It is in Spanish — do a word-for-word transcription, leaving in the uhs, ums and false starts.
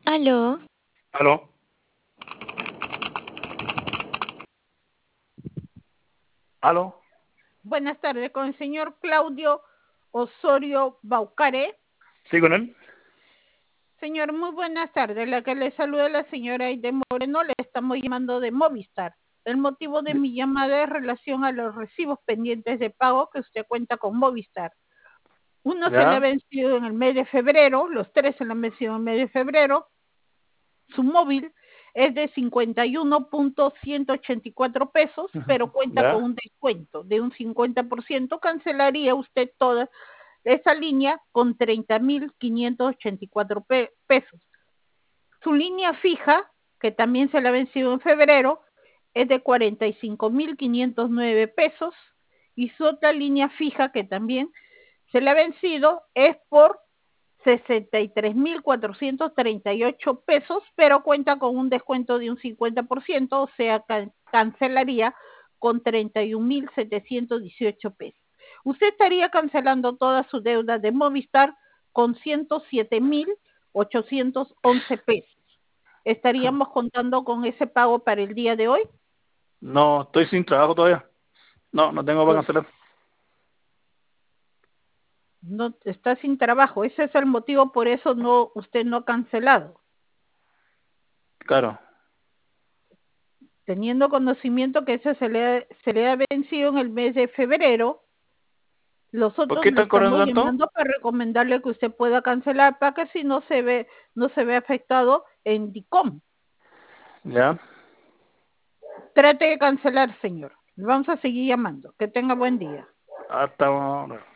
Aló, ¿Aló? ¿Aló? Buenas tardes, con el señor Claudio Osorio Baucare. ¿Sí con él? Señor, muy buenas tardes. La que le saluda la señora Aide Moreno, le estamos llamando de Movistar. El motivo de mi llamada es relación a los recibos pendientes de pago que usted cuenta con Movistar. Uno se le ha ¿Ya? vencido en el mes de febrero, los tres se le han vencido en el mes de febrero. Su móvil es de cincuenta y uno punto ciento ochenta y cuatro pesos, pero cuenta con ¿Ya? un descuento de un cincuenta por ciento. Cancelaría usted toda esa línea con treinta mil quinientos ochenta y cuatro pe pesos. Su línea fija, que también se le ha vencido en febrero, es de cuarenta y cinco mil quinientos nueve pesos, y su otra línea fija, que también se le ha vencido, es por sesenta y tres mil cuatrocientos treinta y ocho pesos, pero cuenta con un descuento de un cincuenta por ciento, o sea, can cancelaría con treinta y un mil setecientos dieciocho pesos. Usted estaría cancelando toda su deuda de Movistar con ciento siete mil ochocientos once pesos. ¿Estaríamos contando con ese pago para el día de hoy? No, estoy sin trabajo todavía. No, no tengo para Pues cancelar. no está sin trabajo. Ese es el motivo, por eso no usted no ha cancelado. Claro. Teniendo conocimiento que ese se le, se le ha vencido en el mes de febrero, ¿Por nosotros qué le están cobrando estamos tanto? llamando para recomendarle que usted pueda cancelar para que si no se ve, no se ve afectado en DICOM. ¿Ya? Trate de cancelar, señor. Vamos a seguir llamando. Que tenga buen día. Hasta ahora.